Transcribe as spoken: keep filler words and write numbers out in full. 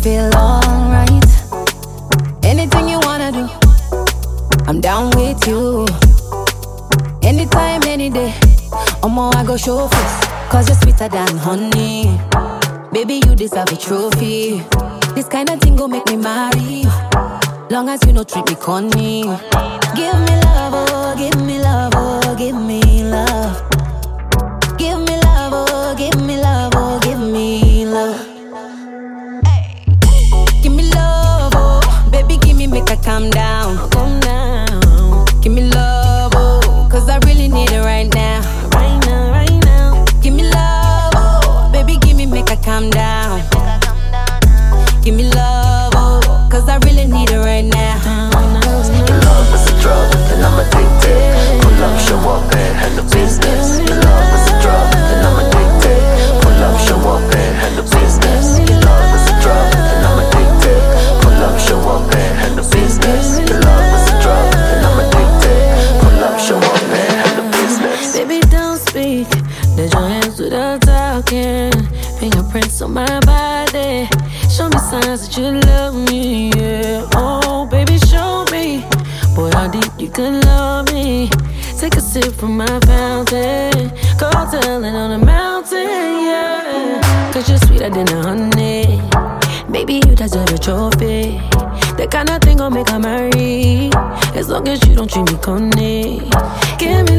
feel alright. Anything you wanna do, I'm down with you. Anytime, any day, Omo, I go show face. Cause you're sweeter than honey. Baby, you deserve a trophy. This kind of thing go make me marry you. Long as you no treat me corny. Give me love, oh, give me love, oh, give me love. Give me love, oh, give me love, oh, give me love. Hey. Give me love, oh, baby, give me, make her calm down. Calm down. Give me love, oh, cause I really need it right now. Right now, right now. Give me love, oh, baby, give me, make her calm down. Give me love, oh, cause I really need it right now. Your love is a drug, and I'm addicted. Pull up, show up, and handle business. Your love is a drug, and I'm addicted. Pull up, show up, and handle business. Your love is a drug, and I'm addicted. Pull up, show up, and handle business. Your love is a drug, and I'm addicted. Pull up, show up, and handle business. Baby, don't speak. Let your hands do the talking. Fingerprints on my body. Show me signs that you love me, yeah. Oh, baby, show me. Boy, how deep you can love me. Take a sip from my fountain. Go tell it on the mountain, yeah. Cause you're sweeter than a honey. Baby, you deserve a trophy. That kind of thing gon' make her marry. As long as you don't treat me corny. Give me